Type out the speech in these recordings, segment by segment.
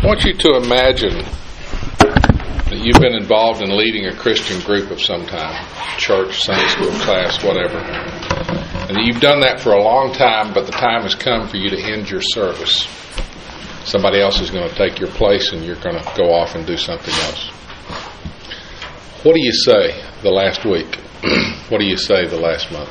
I want you to imagine that you've been involved in leading a Christian group of some time, church, Sunday school class, whatever, and that you've done that for a long time, but the time has come for you to end your service. Somebody else is going to take your place and you're going to go off and do something else. What do you say the last week? What do you say the last month?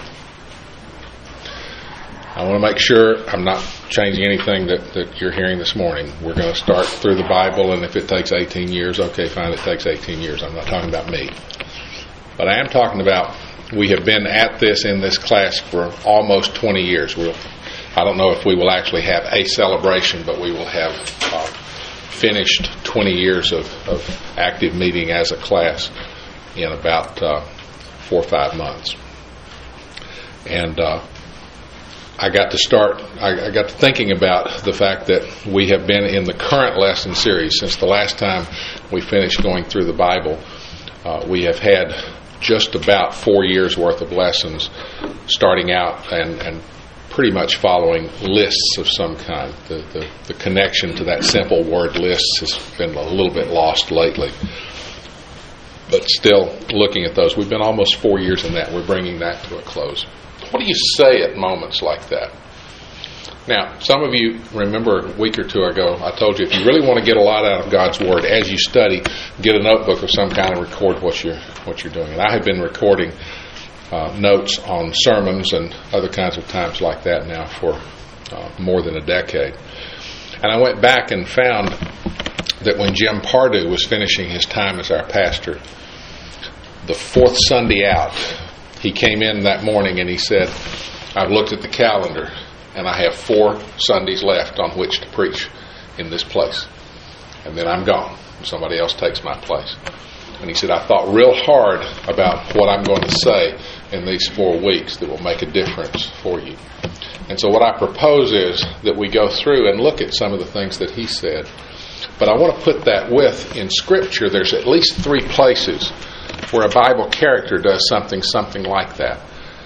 I want to make sure I'm not changing anything that you're hearing this morning. We're going to start through the Bible, and if it takes 18 years, okay, fine, it takes 18 years. I'm not talking about me. But I am talking about we have been at this in this class for almost 20 years. I don't know if we will actually have a celebration, but we will have finished 20 years of active meeting as a class in about 4 or 5 months. And I got to thinking about the fact that we have been in the current lesson series since the last time we finished going through the Bible. We have had just about 4 years worth of lessons starting out and pretty much following lists of some kind. The connection to that simple word lists has been a little bit lost lately. But still looking at those, we've been almost 4 years in that. We're bringing that to a close. What do you say at moments like that? Now, some of you remember a week or two ago, I told you if you really want to get a lot out of God's Word as you study, get a notebook of some kind and record what you're doing. And I have been recording notes on sermons and other kinds of times like that now for more than a decade. And I went back and found that when Jim Pardue was finishing his time as our pastor, the fourth Sunday out, he came in that morning and he said, I've looked at the calendar and I have 4 Sundays left on which to preach in this place. And then I'm gone. Somebody else takes my place. And he said, I thought real hard about what I'm going to say in these 4 weeks that will make a difference for you. And so what I propose is that we go through and look at some of the things that he said. But I want to put that with, in Scripture, there's at least 3 places where a Bible character does something like that.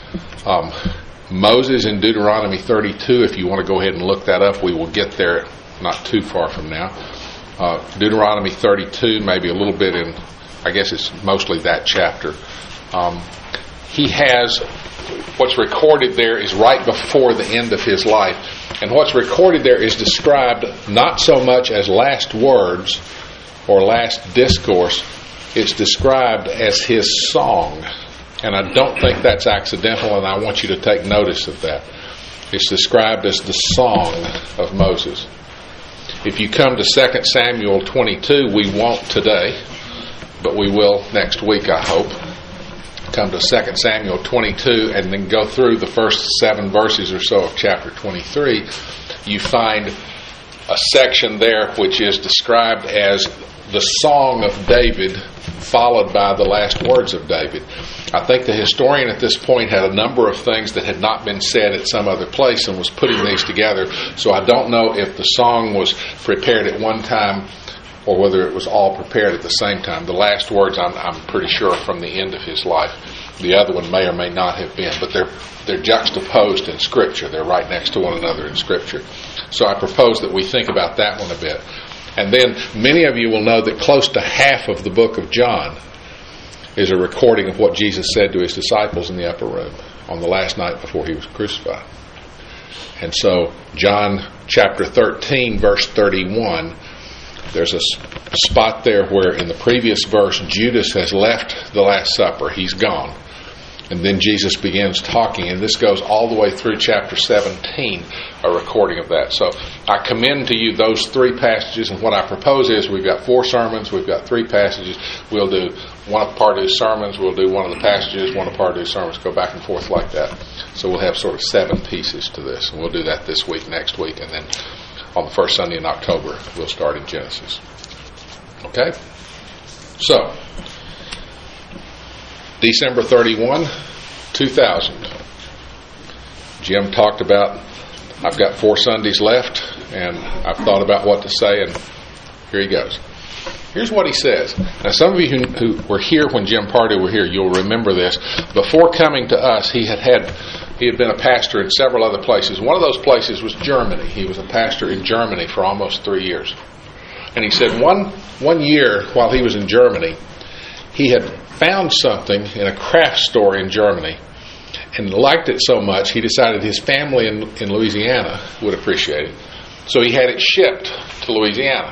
Moses in Deuteronomy 32, if you want to go ahead and look that up, we will get there not too far from now. Deuteronomy 32, maybe a little bit in, I guess it's mostly that chapter. He has, what's recorded there is right before the end of his life. And what's recorded there is described not so much as last words or last discourse. It's described as his song. And I don't think that's accidental, and I want you to take notice of that. It's described as the song of Moses. If you come to 2 Samuel 22, we won't today, but we will next week, I hope. Come to 2 Samuel 22 and then go through the first 7 verses or so of chapter 23. You find a section there which is described as the song of David, followed by the last words of David. I think the historian at this point had a number of things that had not been said at some other place and was putting these together. So I don't know if the song was prepared at one time or whether it was all prepared at the same time. The last words, I'm pretty sure, are from the end of his life. The other one may or may not have been, but they're juxtaposed in Scripture. They're right next to one another in Scripture. So I propose that we think about that one a bit. And then many of you will know that close to half of the book of John is a recording of what Jesus said to his disciples in the upper room on the last night before he was crucified. And so John chapter 13, verse 31, there's a spot there where in the previous verse Judas has left the Last Supper. He's gone. And then Jesus begins talking, and this goes all the way through chapter 17, a recording of that. So I commend to you those 3 passages, and what I propose is we've got 4 sermons, we've got 3 passages. We'll do one of Pardue's sermons, we'll do one of the passages, one of Pardue's sermons, go back and forth like that. So we'll have sort of 7 pieces to this, and we'll do that this week, next week, and then on the first Sunday in October, we'll start in Genesis. Okay? So, December 31, 2000. Jim talked about, I've got 4 Sundays left, and I've thought about what to say, and here he goes. Here's what he says. Now, some of you who were here when Jim Pardue were here, you'll remember this. Before coming to us, he had been a pastor in several other places. One of those places was Germany. He was a pastor in Germany for almost 3 years. And he said one year while he was in Germany, he had found something in a craft store in Germany and liked it so much he decided his family in Louisiana would appreciate it. So he had it shipped to Louisiana.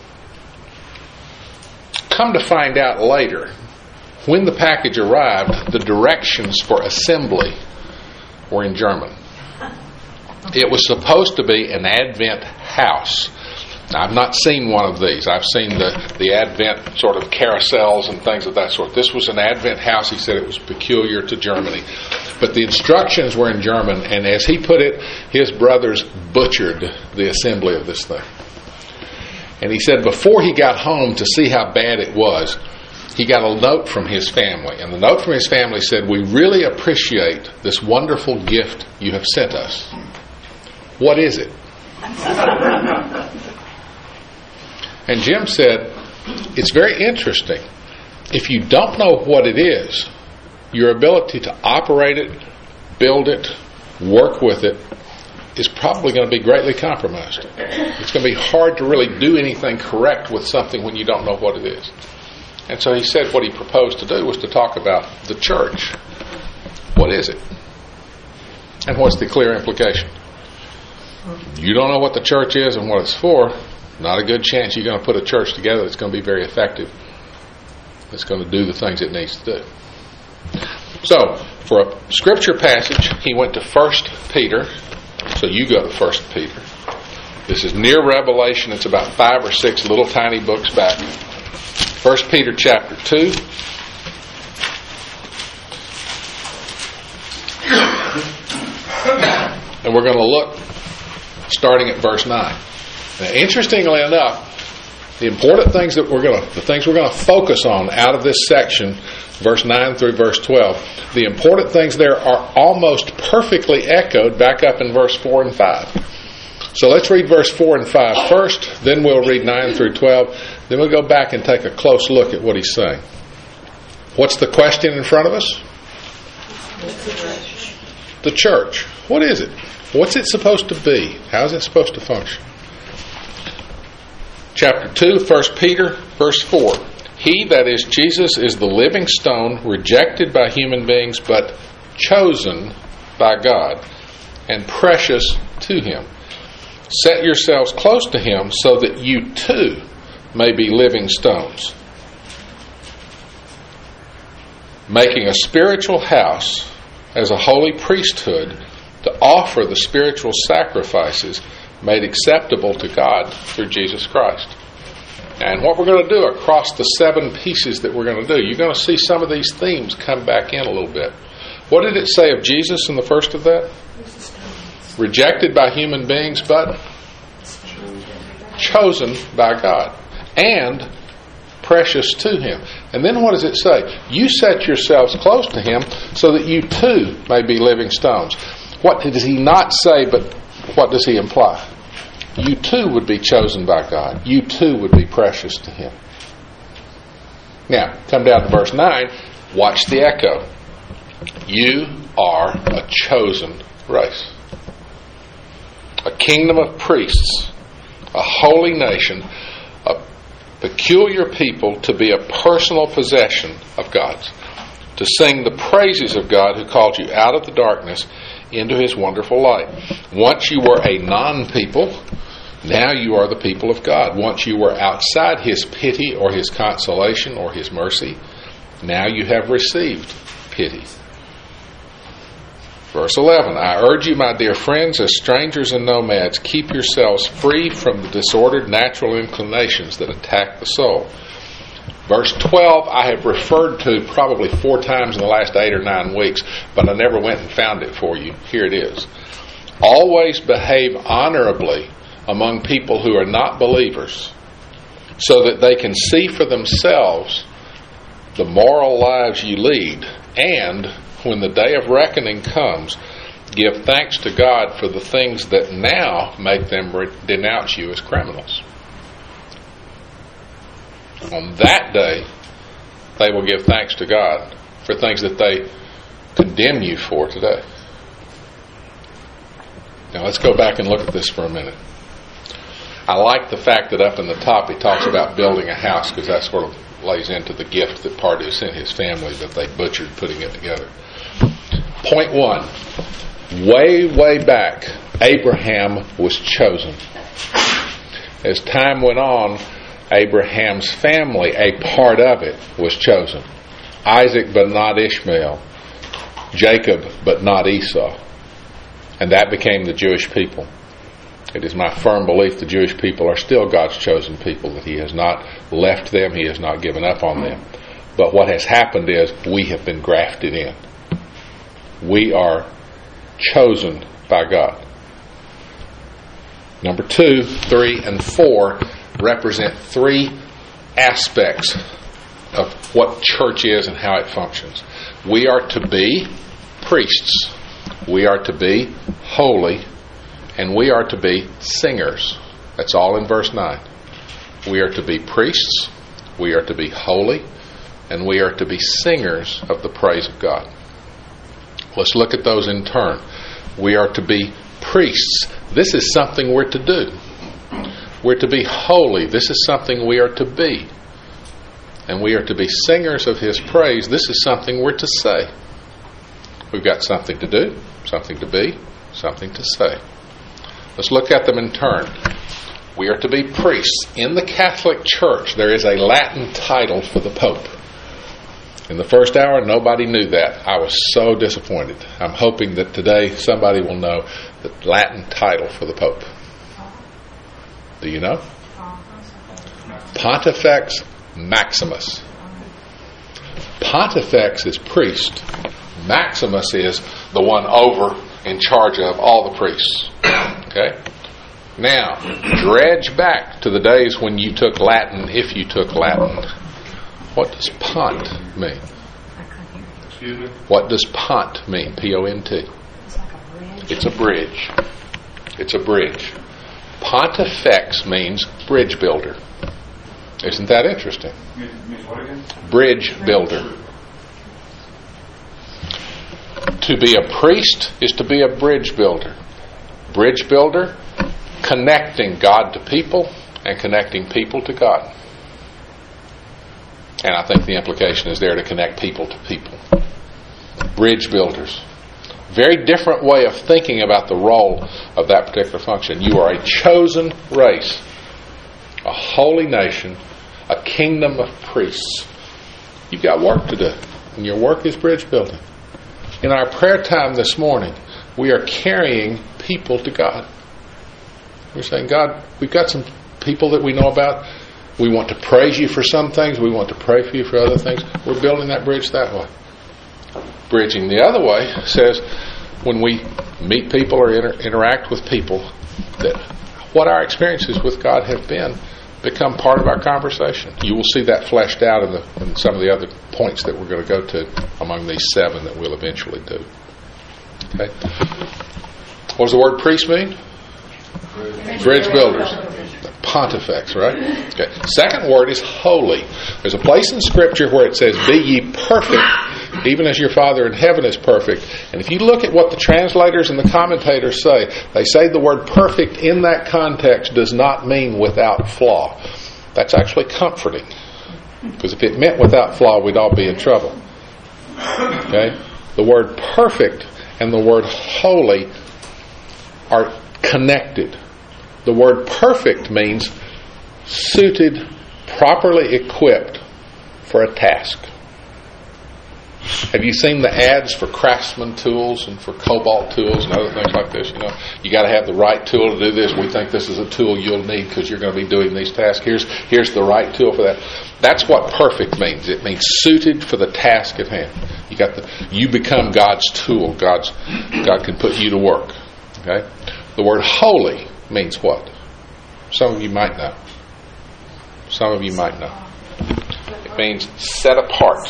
Come to find out later, when the package arrived, the directions for assembly were in German. It was supposed to be an Advent house. Now, I've not seen one of these. I've seen the Advent sort of carousels and things of that sort. This was an Advent house. He said it was peculiar to Germany. But the instructions were in German, and as he put it, his brothers butchered the assembly of this thing. And he said before he got home to see how bad it was, he got a note from his family. And the note from his family said, "We really appreciate this wonderful gift you have sent us. What is it?" And Jim said, "It's very interesting. If you don't know what it is, your ability to operate it, build it, work with it, is probably going to be greatly compromised. It's going to be hard to really do anything correct with something when you don't know what it is." And so he said what he proposed to do was to talk about the church. What is it? And what's the clear implication? You don't know what the church is and what it's for, not a good chance you're going to put a church together that's going to be very effective, that's going to do the things it needs to do. So, for a scripture passage, he went to 1 Peter. So you go to 1 Peter. This is near Revelation. It's about 5 or 6 little tiny books back. 1 Peter chapter 2. And we're going to look starting at verse 9. Now, interestingly enough, the important things that we're going to focus on out of this section, verse 9 through verse 12, the important things there are almost perfectly echoed back up in verse 4 and 5. So let's read verse 4 and 5 first, then we'll read 9 through 12, then we'll go back and take a close look at what he's saying. What's the question in front of us? The church. What is it? What's it supposed to be? How is it supposed to function? Chapter 2, 1 Peter, verse 4. He, that is Jesus, is the living stone, rejected by human beings, but chosen by God, and precious to Him. Set yourselves close to Him, so that you too may be living stones, making a spiritual house as a holy priesthood to offer the spiritual sacrifices made acceptable to God through Jesus Christ. And what we're going to do across the 7 pieces that we're going to do, you're going to see some of these themes come back in a little bit. What did it say of Jesus in the first of that? Rejected by human beings, but chosen by God and precious to Him. And then what does it say? You set yourselves close to Him so that you too may be living stones. What does He not say, but what does He imply? You too would be chosen by God. You too would be precious to Him. Now, come down to verse 9. Watch the echo. You are a chosen race. A kingdom of priests. A holy nation. A peculiar people, to be a personal possession of God's. To sing the praises of God who called you out of the darkness into His wonderful light. Once you were a non-people, now you are the people of God. Once you were outside His pity or His consolation or His mercy, now you have received pity. Verse 11, I urge you, my dear friends, as strangers and nomads, keep yourselves free from the disordered natural inclinations that attack the soul. Verse 12, I have referred to probably 4 times in the last 8 or 9 weeks, but I never went and found it for you. Here it is. Always behave honorably among people who are not believers, so that they can see for themselves the moral lives you lead, and when the day of reckoning comes, give thanks to God for the things that now make them denounce you as criminals. On that day, they will give thanks to God for things that they condemn you for today. Now let's go back and look at this for a minute. I like the fact that up in the top he talks about building a house, because that sort of lays into the gift that Pardue sent his family that they butchered putting it together. Point 1. Way back, Abraham was chosen. As time went on, Abraham's family, a part of it, was chosen. Isaac, but not Ishmael. Jacob, but not Esau. And that became the Jewish people. It is my firm belief the Jewish people are still God's chosen people, that He has not left them, He has not given up on them. But what has happened is we have been grafted in. We are chosen by God. Number 2, 3, and 4 represent 3 aspects of what church is and how it functions. We are to be priests. We are to be holy. And we are to be singers. That's all in verse 9. We are to be priests. We are to be holy. And we are to be singers of the praise of God. Let's look at those in turn. We are to be priests. This is something we're to do. We're to be holy. This is something we are to be. And we are to be singers of His praise. This is something we're to say. We've got something to do, something to be, something to say. Let's look at them in turn. We are to be priests. In the Catholic Church, there is a Latin title for the Pope. In the first hour, nobody knew that. I was so disappointed. I'm hoping that today somebody will know the Latin title for the Pope. Do you know? Pontifex Maximus. Pontifex is priest. Maximus is the one over in charge of all the priests. Okay? Now, dredge back to the days when you took Latin, if you took Latin. What does pont mean? Excuse me? What does pont mean? P-O-N-T. It's a bridge. It's a bridge. Pontifex means bridge builder. Isn't that interesting? Means what again? Bridge builder. To be a priest is to be a bridge builder. Bridge builder, connecting God to people and connecting people to God. And I think the implication is there to connect people to people. Bridge builders. Very different way of thinking about the role of that particular function. You are a chosen race, a holy nation, a kingdom of priests. You've got work to do, and your work is bridge building. In our prayer time this morning, we are carrying people to God. We're saying, God, we've got some people that we know about. We want to praise you for some things. We want to pray for you for other things. We're building that bridge that way. Bridging the other way says when we meet people or interact with people, that what our experiences with God have been become part of our conversation. You will see that fleshed out in some of the other points that we're going to go to among these 7 that we'll eventually do. Okay. What does the word priest mean? Bridge builders. Pontifex, right? Okay. Second word is holy. There's a place in Scripture where it says, "Be ye perfect, even as your Father in heaven is perfect." And if you look at what the translators and the commentators say, they say the word perfect in that context does not mean without flaw. That's actually comforting. Because if it meant without flaw, we'd all be in trouble. Okay? The word perfect and the word holy are connected. The word perfect means suited, properly equipped for a task. Have you seen the ads for Craftsman tools and for Cobalt tools and other things like this? You know, you got to have the right tool to do this. We think this is a tool you'll need because you're going to be doing these tasks. Here's the right tool for that. That's what perfect means. It means suited for the task at hand. You become God's tool. God can put you to work. Okay. The word holy means what? Some of you might know. Some of you might know. It means set apart.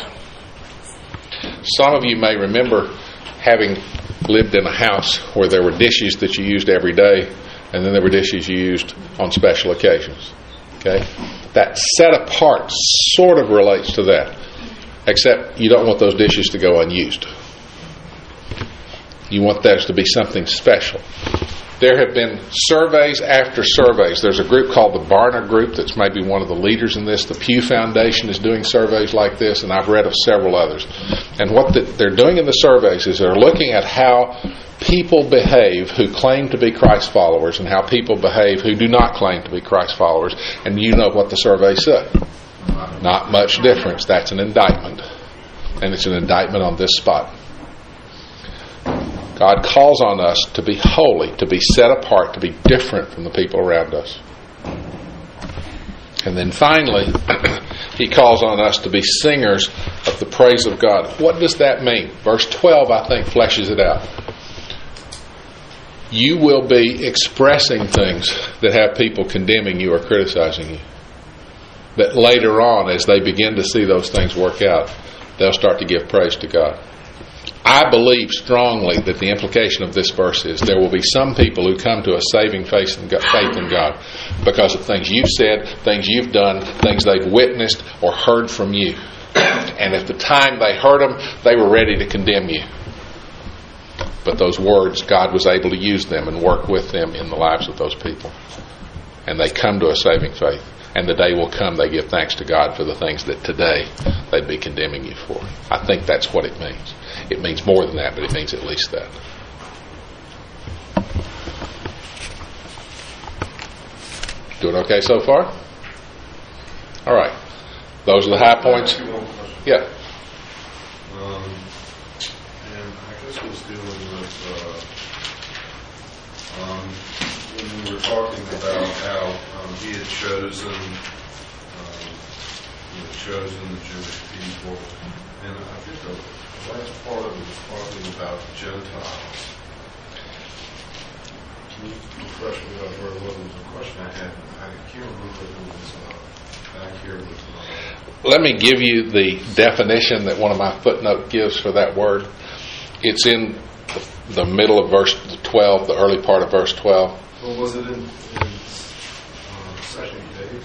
Some of you may remember having lived in a house where there were dishes that you used every day, and then there were dishes you used on special occasions. Okay? That set apart sort of relates to that, except you don't want those dishes to go unused. You want those to be something special. There have been surveys after surveys. There's a group called the Barna Group that's maybe one of the leaders in this. The Pew Foundation is doing surveys like this, and I've read of several others. And what they're doing in the surveys is they're looking at how people behave who claim to be Christ followers and how people behave who do not claim to be Christ followers. And you know what the surveys say. Not much difference. That's an indictment. And it's an indictment on this spot. God calls on us to be holy, to be set apart, to be different from the people around us. And then finally, He calls on us to be singers of the praise of God. What does that mean? Verse 12, I think, fleshes it out. You will be expressing things that have people condemning you or criticizing you. That later on, as they begin to see those things work out, they'll start to give praise to God. I believe strongly that the implication of this verse is there will be some people who come to a saving faith in God because of things you've said, things you've done, things they've witnessed or heard from you. And at the time they heard them, they were ready to condemn you. But those words, God was able to use them and work with them in the lives of those people. And they come to a saving faith. And the day will come they give thanks to God for the things that today they'd be condemning you for. I think that's what it means. It means more than that, but it means at least that. Doing okay so far? All right. Those are the high points. Yeah. And I guess I was dealing with when we were talking about how he had chosen the Jewish people, and I think the last part of it was talking about Gentiles. Can you refresh me on where it was? It was a question I had. I can't remember if it was back here with. Let me give you the definition that one of my footnotes gives for that word. It's in the middle of verse 12, the early part of verse 12. Well, was it in Second Peter?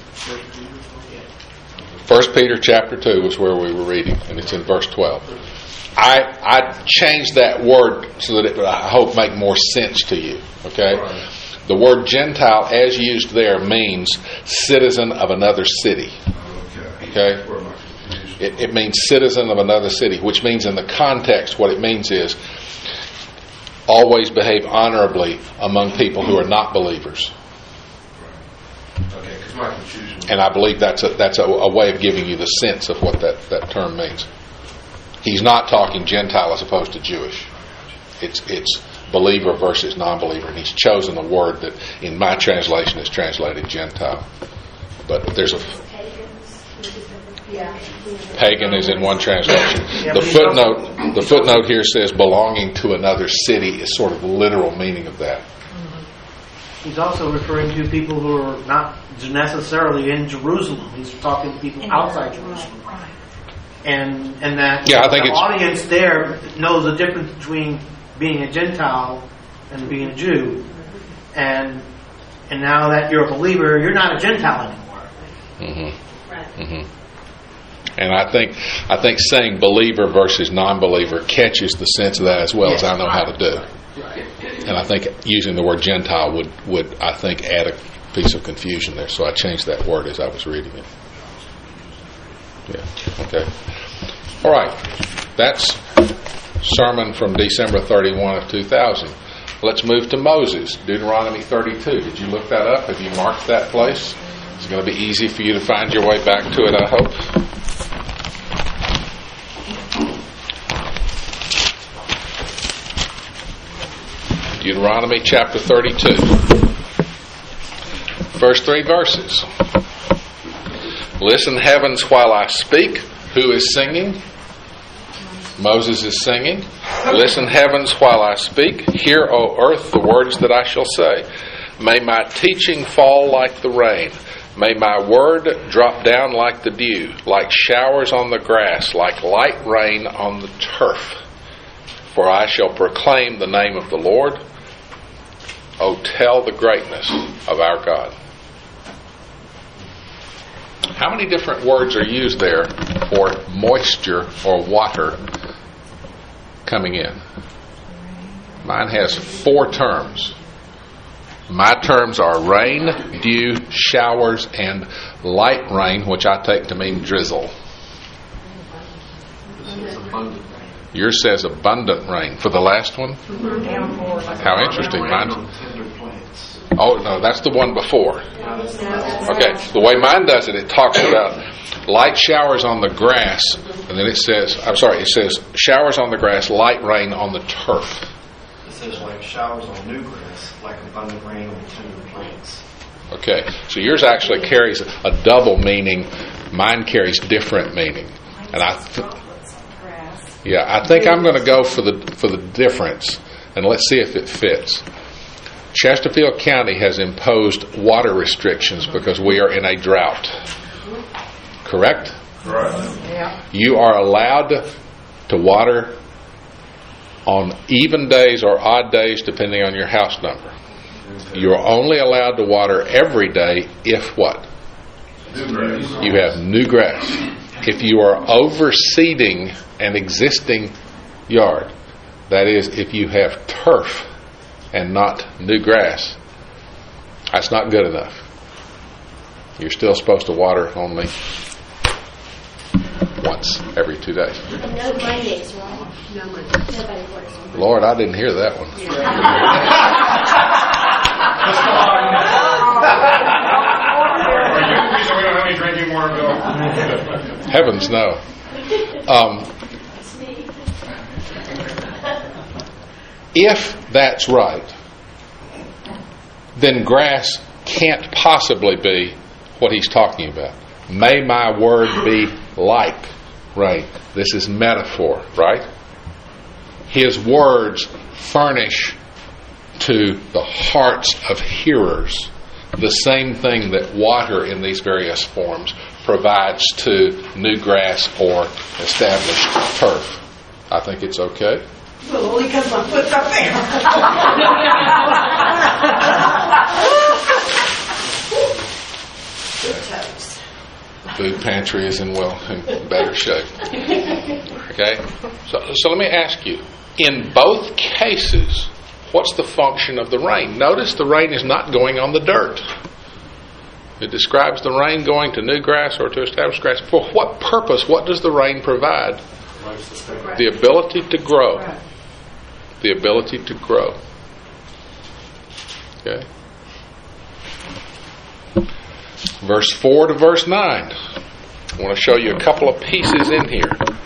1 Peter chapter 2 was where we were reading, and it's in verse 12. I changed that word so that it would, I hope, make more sense to you. Okay? Right. The word Gentile, as used there, means citizen of another city. Okay? It means citizen of another city, which means in the context, what it means is always behave honorably among people who are not believers. Okay, because my confusion. And I believe that's a way of giving you the sense of what that term means. He's not talking Gentile as opposed to Jewish. It's believer versus non-believer, and he's chosen a word that in my translation is translated Gentile. But there's a pagan is in one translation. The footnote here says belonging to another city is sort of the literal meaning of that. He's also referring to people who are not necessarily in Jerusalem. He's talking to people outside Jerusalem. And that I think the audience there knows the difference between being a Gentile and being a Jew. And now that you're a believer, you're not a Gentile anymore. Mm-hmm. Right. Mm-hmm. And I think saying believer versus non-believer catches the sense of that as well as I know how to do. Right. And I think using the word Gentile would I think add a piece of confusion there. So I changed that word as I was reading it. Yeah. Okay. All right. That's sermon from December 31 of 2000. Let's move to Moses, Deuteronomy 32. Did you look that up? Have you marked that place? It's going to be easy for you to find your way back to it, I hope. Deuteronomy chapter 32. First 3 verses. Listen, heavens, while I speak. Who is singing? Moses is singing. Listen, heavens, while I speak. Hear, O earth, the words that I shall say. May my teaching fall like the rain. May my word drop down like the dew, like showers on the grass, like light rain on the turf. For I shall proclaim the name of the Lord. Oh, tell the greatness of our God. How many different words are used there for moisture or water coming in? Mine has 4 terms. My terms are rain, dew, showers, and light rain, which I take to mean drizzle. Yours says abundant rain. For the last one? How interesting. Mine. Oh, no, that's the one before. Okay, the way mine does it, it talks about light showers on the grass, and then it says showers on the grass, light rain on the turf. It says like showers on new grass, like abundant rain on tender plants. Okay, so yours actually carries a double meaning. Mine carries different meaning, and I think I'm going to go for the difference, and let's see if it fits. Chesterfield County has imposed water restrictions because we are in a drought. Correct? Right. Yeah. You are allowed to water on even days or odd days depending on your house number. You are only allowed to water every day if what? New grass. You have new grass. If you are overseeding an existing yard, that is, if you have turf and not new grass, that's not good enough. You're still supposed to water only once every 2 days. No Mondays, right? No Mondays. Nobody works on Lord, I didn't hear that one. Are you the reason we don't have any drinking water, Bill? Heavens, no. If that's right, then grass can't possibly be what he's talking about. May my word be like rain. This is metaphor, right? His words furnish to the hearts of hearers the same thing that water in these various forms provides to new grass or established turf. I think it's okay. Well, only because my foot's up there. Good toes. Food pantry is in better shape. Okay? So let me ask you, in both cases, what's the function of the rain? Notice the rain is not going on the dirt. It describes the rain going to new grass or to established grass. For what purpose? What does the rain provide? The ability to grow. The ability to grow. Okay? Verse 4 to verse 9. I want to show you a couple of pieces in here.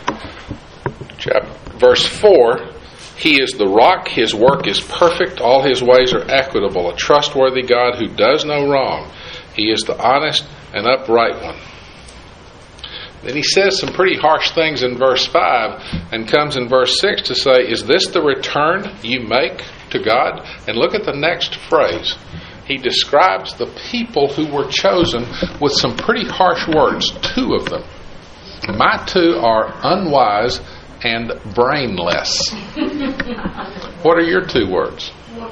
Verse 4, He is the rock, His work is perfect, all His ways are equitable, a trustworthy God who does no wrong. He is the honest and upright one. Then he says some pretty harsh things in verse 5 and comes in verse 6 to say, is this the return you make to God? And look at the next phrase. He describes the people who were chosen with some pretty harsh words, 2 of them. My 2 are unwise and brainless. What are your 2 words?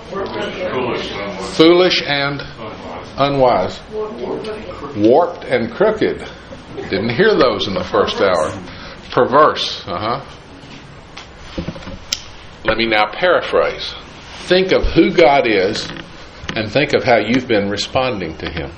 Foolish and unwise. Warped and crooked. Didn't hear those in the first hour. Perverse. Let me now paraphrase. Think of who God is and think of how you've been responding to Him.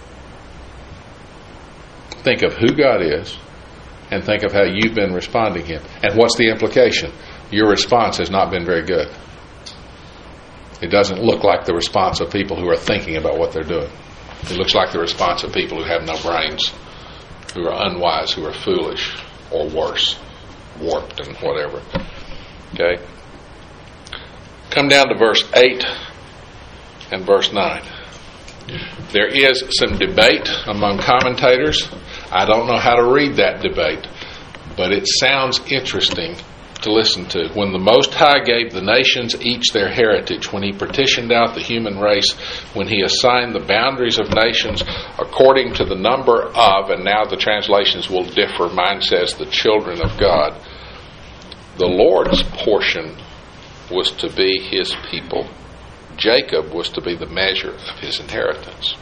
Think of who God is and think of how you've been responding to Him. And what's the implication? Your response has not been very good. It doesn't look like the response of people who are thinking about what they're doing. It looks like the response of people who have no brains, who are unwise, who are foolish, or worse, warped and whatever. Okay? Come down to verse 8 and verse 9. There is some debate among commentators. I don't know how to read that debate, but it sounds interesting to listen to. When the Most High gave the nations each their heritage, when He partitioned out the human race, when He assigned the boundaries of nations according to the number of, and now the translations will differ, mine says the children of God, the Lord's portion was to be His people. Jacob was to be the measure of His inheritance.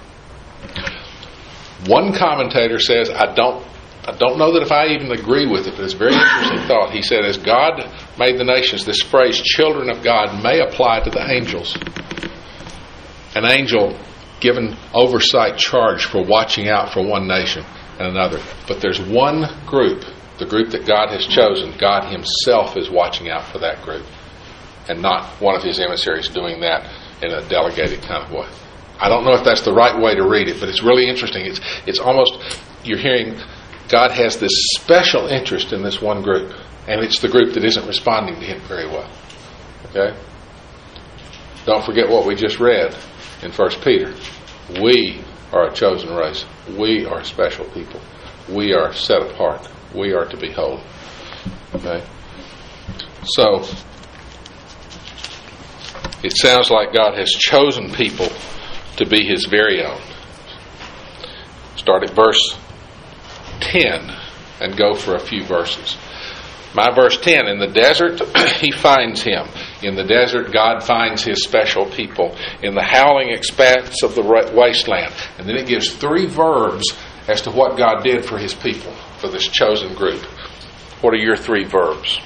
One commentator says, I don't know that if I even agree with it, but it's a very interesting thought. He said, as God made the nations, this phrase, children of God, may apply to the angels. an angel given oversight charge for watching out for one nation and another. But there's one group, the group that God has chosen. God himself is watching out for that group, and not one of his emissaries doing that in a delegated kind of way. I don't know if that's the right way to read it, but it's really interesting. It's almost, you're hearing God has this special interest in this one group, and it's the group that isn't responding to him very well. Okay? Don't forget what we just read in 1 Peter. We are a chosen race. We are special people. We are set apart. We are to be holy. Okay? So, it sounds like God has chosen people to be his very own. Start at verse 10 and go for a few verses. My verse 10, in the desert he finds him. In the desert God finds his special people. In the howling expanse of the wasteland. And then it gives 3 verbs as to what God did for his people, for this chosen group. What are your 3 verbs?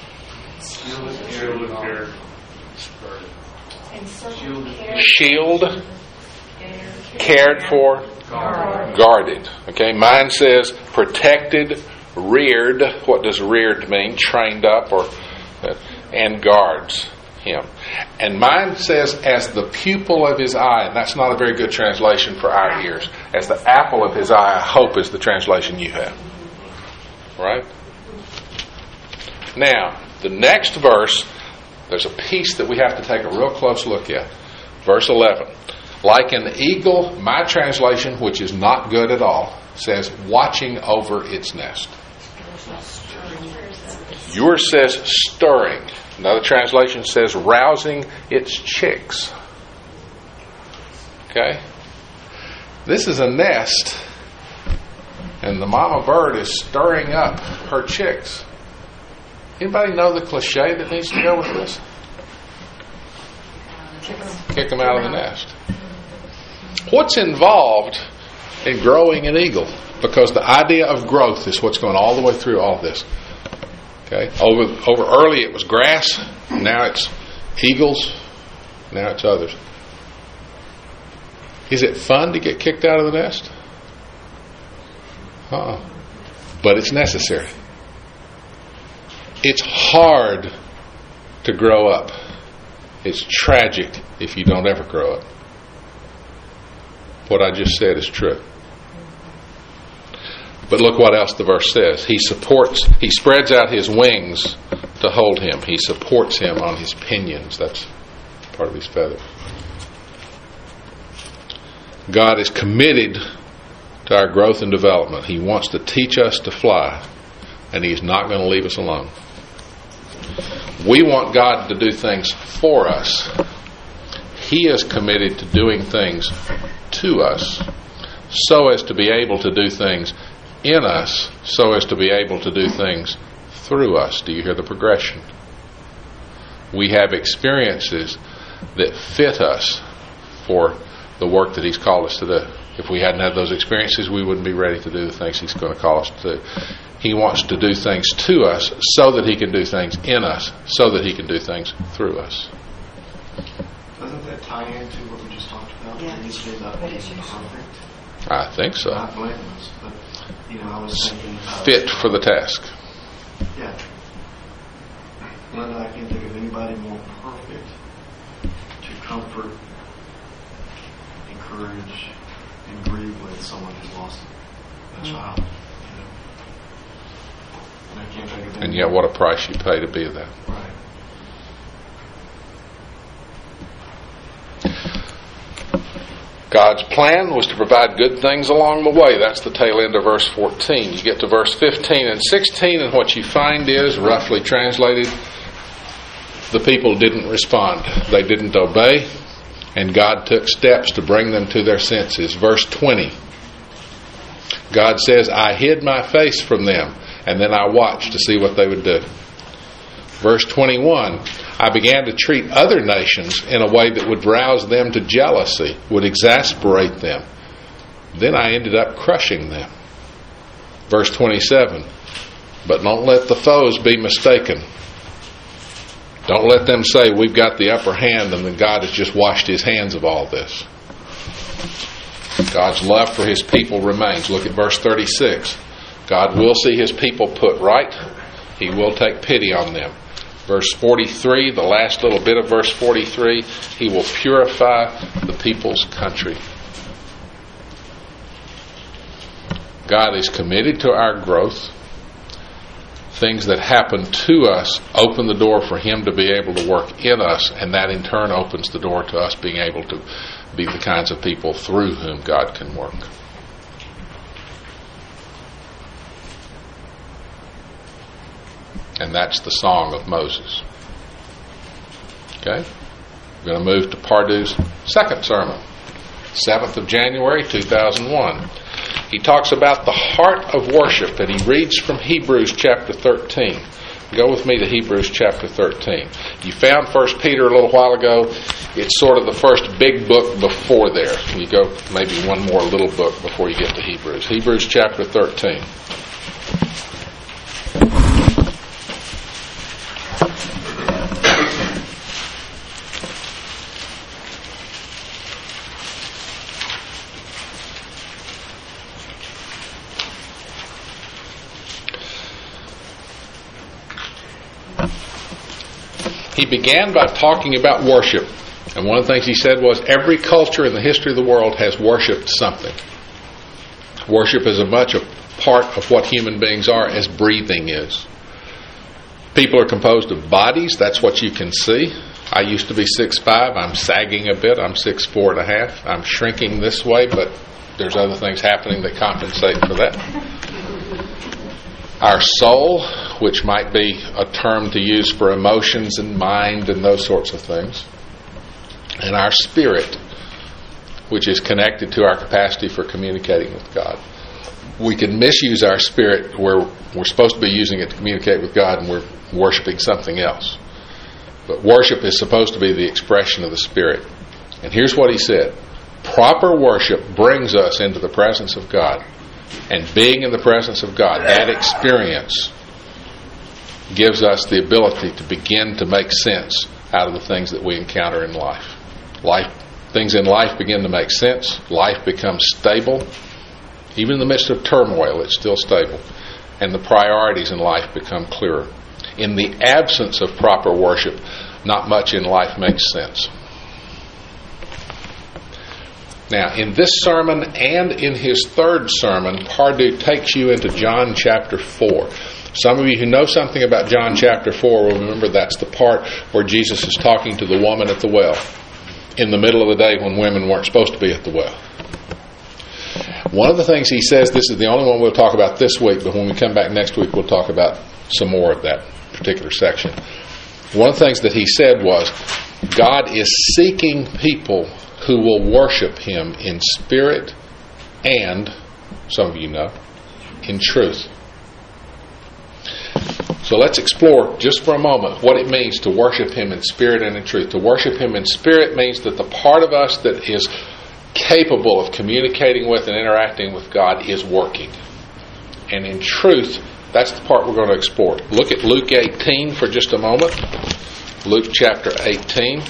Shield, cared for, guarded. Okay, mine says protected, reared. What does reared mean? Trained up, or and guards him. And mine says as the pupil of his eye, and that's not a very good translation for our ears. As the apple of his eye, I hope is the translation you have. Right? Now, the next verse, there's a piece that we have to take a real close look at. Verse 11. Like an eagle, my translation, which is not good at all, says watching over its nest. Yours says stirring. Another translation says rousing its chicks. Okay? This is a nest, and the mama bird is stirring up her chicks. Anybody know the cliche that needs to go with this? Kick them out of the nest. What's involved in growing an eagle? Because the idea of growth is what's going all the way through all this. Okay, over early it was grass, now it's eagles, now it's others. Is it fun to get kicked out of the nest? But it's necessary. It's hard to grow up. It's tragic if you don't ever grow up. What I just said is true. But look what else the verse says. He spreads out his wings to hold him. He supports him on his pinions. That's part of his feathers. God is committed to our growth and development. He wants to teach us to fly, and he's not going to leave us alone. We want God to do things for us. He is committed to doing things to us so as to be able to do things in us, so as to be able to do things through us. Do you hear the progression? We have experiences that fit us for the work that he's called us to do. If we hadn't had those experiences, we wouldn't be ready to do the things he's going to call us to do. He wants to do things to us so that he can do things in us, so that he can do things through us. Doesn't that tie into what we just talked about? Yeah. When you say about being perfect? I think so. Not blameless, but I was thinking Fit for the task. Yeah. Linda, I can't think of anybody more perfect to comfort, encourage, and grieve with someone who's lost a child. And I can't think of anybody. And yet what a price you pay to be that. Right. God's plan was to provide good things along the way. That's the tail end of verse 14. You get to verse 15 and 16, and what you find is, roughly translated, the people didn't respond. They didn't obey, and God took steps to bring them to their senses. Verse 20. God says, I hid my face from them, and then I watched to see what they would do. Verse 21, I began to treat other nations in a way that would rouse them to jealousy, would exasperate them. Then I ended up crushing them. Verse 27, but don't let the foes be mistaken. Don't let them say we've got the upper hand and that God has just washed his hands of all this. God's love for His people remains. Look at verse 36. God will see His people put right. He will take pity on them. Verse 43, the last little bit of verse 43, He will purify the people's country. God is committed to our growth. Things that happen to us open the door for Him to be able to work in us, and that in turn opens the door to us being able to be the kinds of people through whom God can work. And that's the song of Moses. Okay? We're going to move to Pardu's second sermon, 7th of January, 2001. He talks about the heart of worship, and he reads from Hebrews chapter 13. Go with me to Hebrews chapter 13. You found 1 Peter a little while ago. It's sort of the first big book before there. You go maybe one more little book before you get to Hebrews. Hebrews chapter 13. He began by talking about worship. And one of the things he said was every culture in the history of the world has worshipped something. Worship is as much a part of what human beings are as breathing is. People are composed of bodies. That's what you can see. I used to be 6'5". I'm sagging a bit. I'm 6'4.5". I'm shrinking this way, but there's other things happening that compensate for that. Our soul, which might be a term to use for emotions and mind and those sorts of things. And our spirit, which is connected to our capacity for communicating with God. We can misuse our spirit where we're supposed to be using it to communicate with God and we're worshiping something else. But worship is supposed to be the expression of the Spirit. And here's what he said. Proper worship brings us into the presence of God. And being in the presence of God, that experience gives us the ability to begin to make sense out of the things that we encounter in life. Things in life begin to make sense. Life becomes stable. Even in the midst of turmoil, it's still stable. And the priorities in life become clearer. In the absence of proper worship, not much in life makes sense. Now, in this sermon and in his third sermon, Pardu takes you into John chapter 4. Some of you who know something about John chapter 4 will remember that's the part where Jesus is talking to the woman at the well in the middle of the day when women weren't supposed to be at the well. One of the things he says, this is the only one we'll talk about this week, but when we come back next week, we'll talk about some more of that particular section. One of the things that he said was, God is seeking people who will worship Him in spirit and, some of you know, in truth. So let's explore just for a moment what it means to worship Him in spirit and in truth. To worship Him in spirit means that the part of us that is capable of communicating with and interacting with God is working. And in truth, that's the part we're going to explore. Look at Luke 18 for just a moment. Luke chapter 18.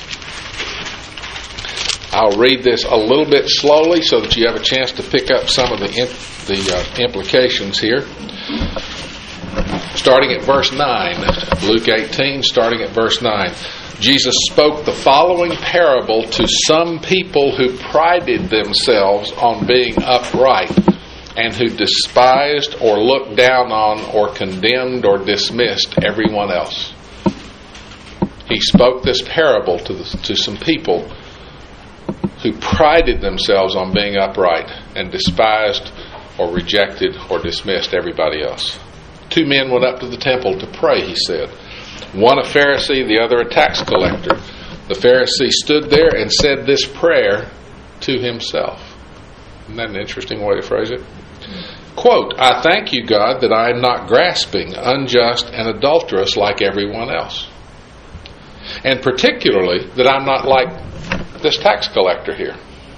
I'll read this a little bit slowly so that you have a chance to pick up some of the implications here. Starting at verse 9. Luke 18, starting at verse 9. Jesus spoke the following parable to some people who prided themselves on being upright and who despised or looked down on or condemned or dismissed everyone else. He spoke this parable to some people who prided themselves on being upright and despised or rejected or dismissed everybody else. 2 men went up to the temple to pray, he said. One a Pharisee, the other a tax collector. The Pharisee stood there and said this prayer to himself. Isn't that an interesting way to phrase it? Quote, I thank you, God, that I am not grasping, unjust, and adulterous like everyone else. And particularly that I'm not like this tax collector here.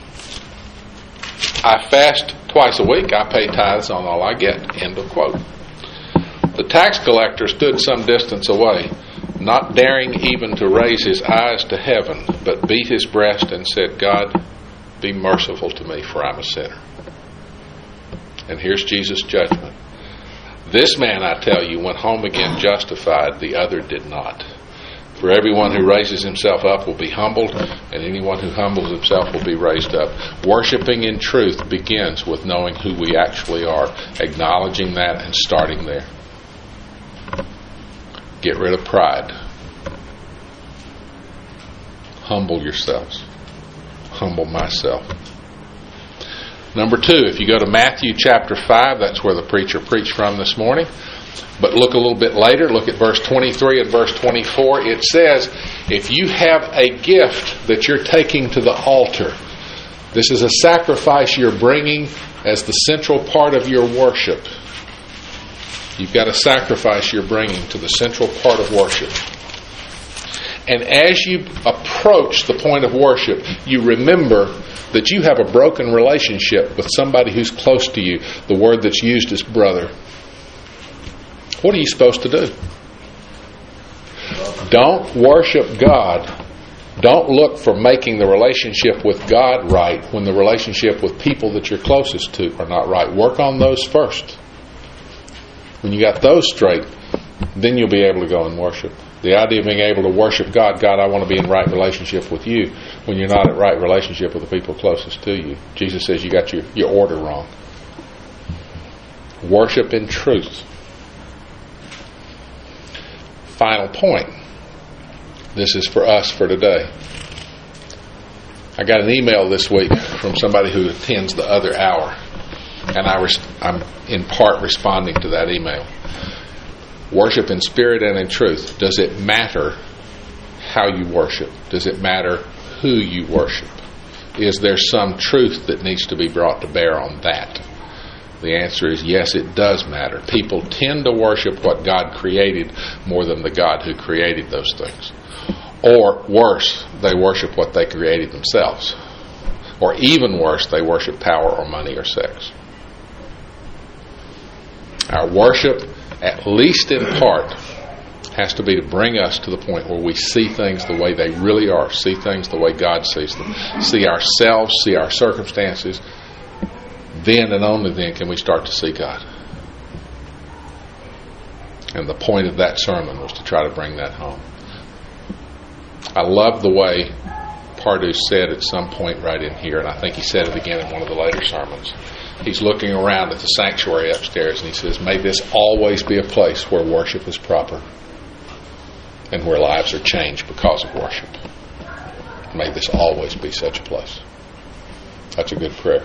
I fast twice a week. I pay tithes on all I get. End of quote. The tax collector stood some distance away, not daring even to raise his eyes to heaven, but beat his breast and said, God, Be merciful to me, for I'm a sinner. And here's Jesus' judgment. This man, I tell you, went home again justified, the other did not. For everyone who raises himself up will be humbled, and anyone who humbles himself will be raised up. Worshipping in truth begins with knowing who we actually are, acknowledging that and starting there. Get rid of pride. Humble yourselves. Humble myself. Number 2, if you go to Matthew chapter 5, that's where the preacher preached from this morning. But look a little bit later, look at verse 23 and verse 24. It says, if you have a gift that you're taking to the altar, this is a sacrifice you're bringing as the central part of your worship. You've got a sacrifice you're bringing to the central part of worship. And as you approach the point of worship, you remember that you have a broken relationship with somebody who's close to you. The word that's used is brother. What are you supposed to do? Don't worship God. Don't look for making the relationship with God right when the relationship with people that you're closest to are not right. Work on those first. When you got those straight, then you'll be able to go and worship. The idea of being able to worship God, God, I want to be in right relationship with you, when you're not in right relationship with the people closest to you. Jesus says you got your order wrong. Worship in truth. Final point. This is for us for today. I got an email this week from somebody who attends the other hour, and I'm in part responding to that email. Worship in spirit and in truth. Does it matter how you worship? Does it matter who you worship? Is there some truth that needs to be brought to bear on that? The answer is yes, it does matter. People tend to worship what God created more than the God who created those things. Or worse, they worship what they created themselves. Or even worse, they worship power or money or sex. Our worship, at least in part, has to be to bring us to the point where we see things the way they really are, see things the way God sees them, see ourselves, see our circumstances. Then and only then can we start to see God. And the point of that sermon was to try to bring that home. I love the way Pardue said at some point right in here, and I think he said it again in one of the later sermons. He's looking around at the sanctuary upstairs and he says, may this always be a place where worship is proper and where lives are changed because of worship. May this always be such a place. That's a good prayer.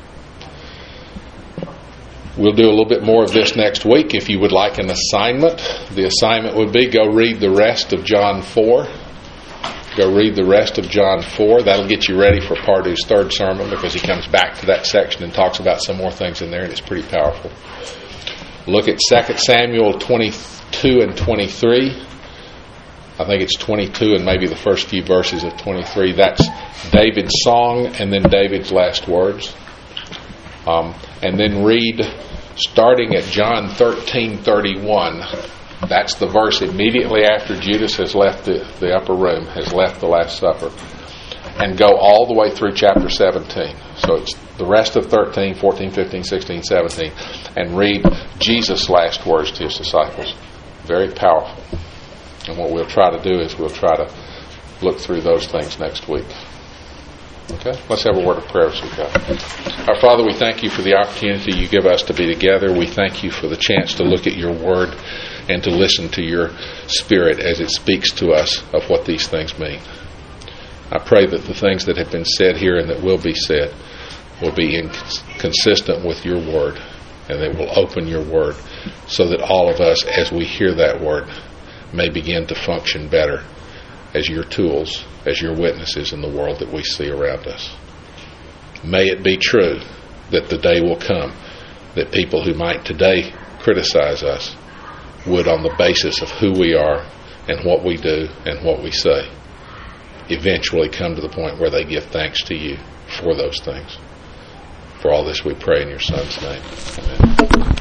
We'll do a little bit more of this next week. If you would like an assignment, the assignment would be go read the rest of John 4. Go read the rest of John 4. That'll get you ready for Pardue's third sermon, because he comes back to that section and talks about some more things in there, and it's pretty powerful. Look at 2 Samuel 22 and 23. I think it's 22 and maybe the first few verses of 23. That's David's song and then David's last words. And then read, starting at John 13:31. That's the verse immediately after Judas has left the upper room, has left the Last Supper. And go all the way through chapter 17. So it's the rest of 13, 14, 15, 16, 17. And read Jesus' last words to his disciples. Very powerful. And what we'll try to do is we'll try to look through those things next week. Okay? Let's have a word of prayer as we go. Our Father, we thank you for the opportunity you give us to be together. We thank you for the chance to look at your word and to listen to your Spirit as it speaks to us of what these things mean. I pray that the things that have been said here and that will be said will be consistent with your word, and that will open your word so that all of us, as we hear that word, may begin to function better as your tools, as your witnesses in the world that we see around us. May it be true that the day will come that people who might today criticize us would, on the basis of who we are and what we do and what we say, eventually come to the point where they give thanks to you for those things. For all this we pray in your Son's name. Amen.